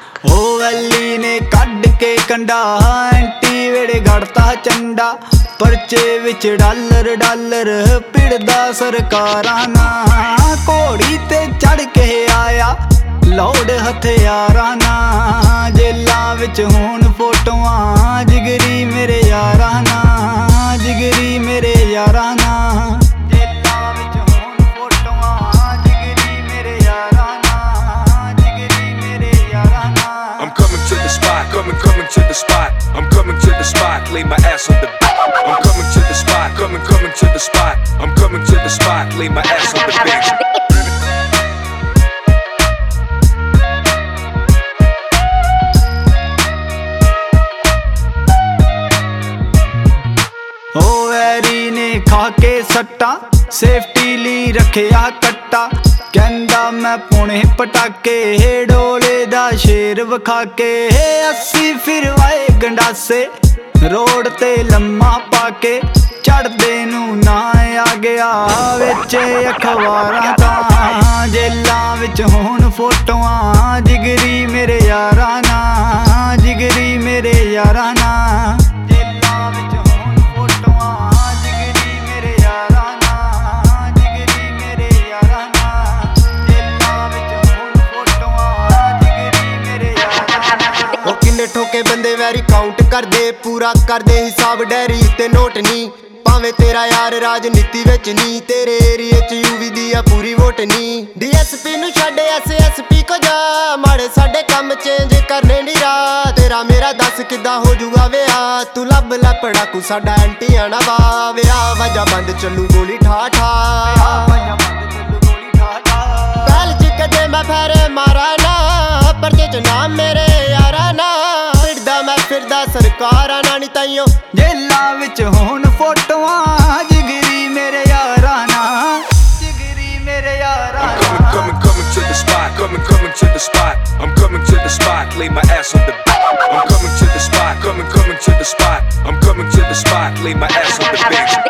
ओ valley ने कड के कंडा एंटी वेड़े गड़ता चंडा परचे विच डालर डालर पिड़दा सरकारां ना घोड़ी ते चढ़ के आया लौड़ हथियारां ना जेलां विच होण फोटोआं जिगरी मेरे यारां ना जिगरी मेरे यारां ना जेलां विच होण फोटोआं जिगरी मेरे यारां ना जिगरी मेरे यारां ना I'm coming to the spot, coming to the spot. I'm coming to the spot, lay my ass on the I'm coming to the spot, coming to the spot. I'm coming to the spot, lay my ass on the bench. ओ वैरी ने खा के सट्टा safety ली रखिया कट्टा कहंदा मैं पुणे पटाके डोले दा शेर विखा के 80 फिरवाए गंडासे रोड ते लम्मा पाके चढ़दे नू ना आ गया विच अखबारां तां जेलां विच होण फोटोआं जिगरी मेरे यारां ना जिगरी मेरे यारां ना जेलां विच होण फोटोआं जिगरी मेरे यारां ना जिगरी मेरे यारां ना जेलां विच होण फोटोआं जिगरी मेरे यारां ना ओ किन्ने ठोके बंदे वैरी काउंट करदे पूरा करदे हिसाब डैरी ते नोट नी भावें तेरा यार राजनीति विच नी तेरे एरिए च यूवी दी आ पूरी वोट नी डीएसपी नू छड्ड एसएसपी को जा माड़े साडे काम चेंज करने नी राह तेरा मेरा दस किद्दां हो जूगा विआह तू लब लै पड़ाकू साडा एंटी आना वा विआह वजह बंद चलू गोली ठा ठा पहल च कदे मैं फेरे मारा ना परचे च नाम मेरे यारा ना फिरदा मैं फिरदा सरकारां ना नी ताइयों जेलां विच होण फोटोआं जिगरी मेरे यारां ना जिगरी मेरे यारां ना Coming to the spot, coming to the spot. I'm coming to the spot, lay my ass on the I'm coming to the spot, coming to the spot. I'm coming to the spot, lay my ass on the bench.